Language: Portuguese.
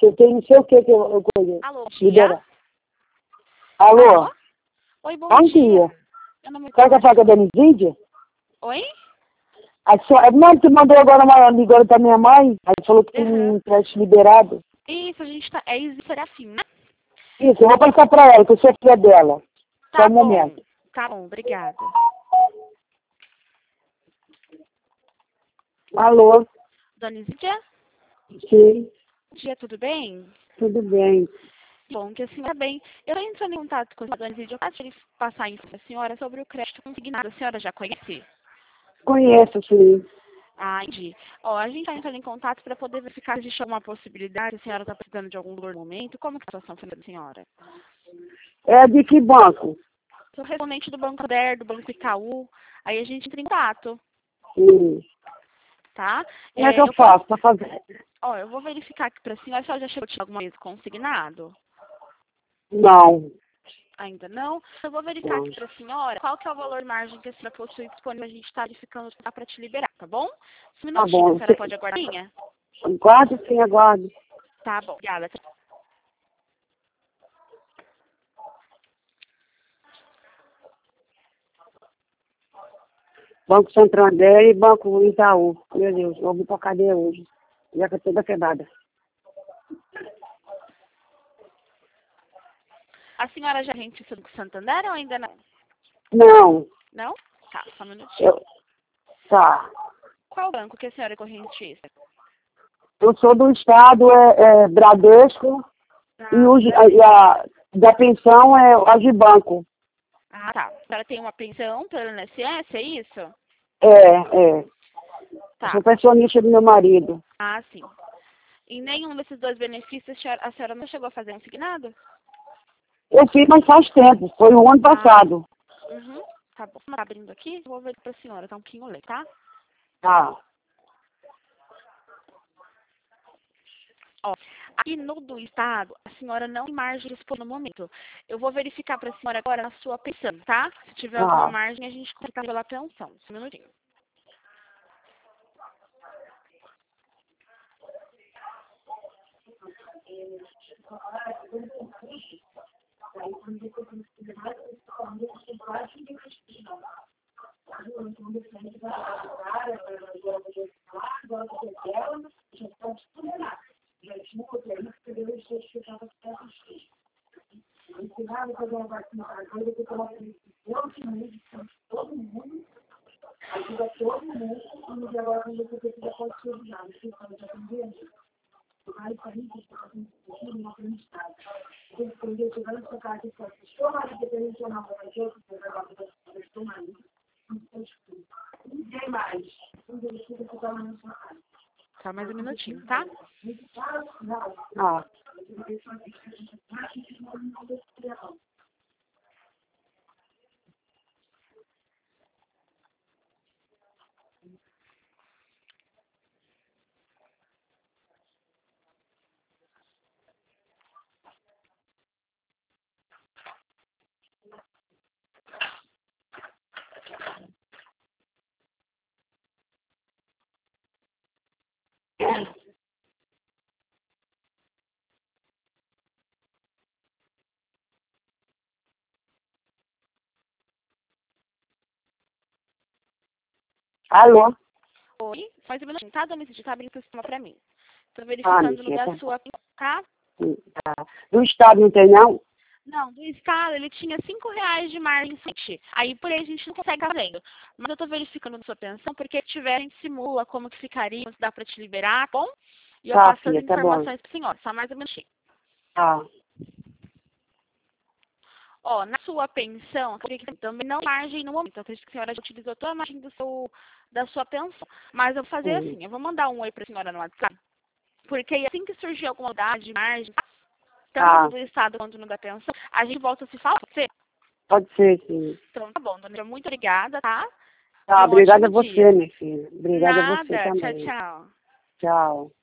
Você tem não sei o que eu conheço. Alô, Libera. Alô? Oi, bom Bom dia. dia. Meu nome é Quer que eu fale com a Dona Zídia? Oi? A senhora, não, tu mandou agora uma ligada pra minha mãe, aí falou que tem um teste liberado. Isso, a gente tá... É Isis Serafim, né? Isso, eu vou passar pra ela, que eu sou filha dela. Tá Só um bom. momento. Tá bom, obrigada. Alô? Dona Zídia? Sim, Bom dia, tudo bem? tudo bem. Bom, que a senhora bem. Eu estou entrando em contato com a Dona Zídia. Eu posso passar isso para a senhora sobre o crédito consignado. A senhora já conhece? Conheço, sim. Ah, entendi. Ó, a gente está entrando em contato para poder verificar se existe alguma possibilidade, se a senhora está precisando de algum valor no momento. Como que é a situação financeira da senhora? É de que banco? Sou respondente do Banco Der, do Banco Itaú. Aí a gente entra em contato, Sim. tá? Como é que eu Eu posso... faço pra fazer? Ó, eu vou verificar aqui para a senhora. A senhora já chegou a tirar alguma vez consignado? Não. Ainda não? Eu vou verificar Não. aqui para a senhora qual que é o valor margem que a senhora possui disponível. A gente está verificando para te liberar, tá bom? Um Tá minutinho, a bom. senhora pode aguardar? Minha? Aguardo, sim, aguardo. Tá bom, obrigada. Banco Santander e Banco Itaú. Meu Deus, eu vou pra cadeia hoje. Já que eu tô toda quebrada. A senhora já é rentista do Santander ou ainda não? Não. Não? Tá, só um minutinho. Tá. Qual banco que a senhora é correntista? Eu sou do estado, Bradesco, e, Ah, da pensão é o Agibanco. tá. A senhora tem uma pensão pelo INSS, é isso? Eu Tá. sou pensionista do meu marido. Ah, sim. Em nenhum desses dois benefícios a senhora não chegou a fazer um consignado? Eu fiz, mas faz tempo. Foi o ano passado. Uhum. Tá bom. Tá abrindo aqui? Vou ver pra senhora, tá um pouquinho lento, tá? Tá. Ó, aqui no do estado, a senhora não tem margem disponível no momento. Eu vou verificar para a senhora agora na sua pensão, tá? Se tiver alguma Tá. margem, a gente conta pela pensão. Só um minutinho. Só mais um minutinho, tá? Ah. Alô? Oi? Mais um minutinho, tá, dona Cid? Tá abrindo o sistema pra mim. Tô Minha verificando no filha, da sua, tá? tá. Do estado não tem, não? Não, do estado ele tinha R$ 5 de margem frente. Aí por aí a gente não consegue estar fazendo. Mas eu tô verificando na sua pensão, porque se tiver, a gente simula como que ficaria, se dá pra te liberar, tá bom? E eu Tá, passo as filha, tá bom. informações pra senhora. Só mais um minutinho. Tá. Ó, na sua pensão, também não tem margem no momento. Eu acredito que a senhora já utilizou toda a margem da sua pensão. Mas eu vou fazer assim, eu vou mandar um oi pra senhora no WhatsApp. Porque assim que surgir alguma mudade de margem, tanto Tá. no do estado quanto no da pensão, a gente volta a se falar. Pode ser? Pode ser, sim. Então tá bom, dona. Muito obrigada, tá? E Tá, um obrigada a ótimo você, dia. minha filha. Obrigada a você Nada. Tchau, também. tchau. Tchau.